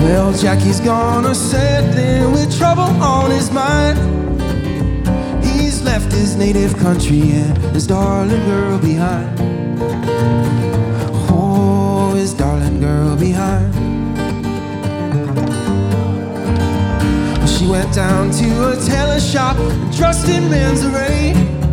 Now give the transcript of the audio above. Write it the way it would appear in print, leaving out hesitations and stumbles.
Well, Jackie's gone a settling with trouble on his mind. He's left his native country and his darling girl behind. Oh, his darling girl behind. She went down to a tailor shop and dressed in men's array.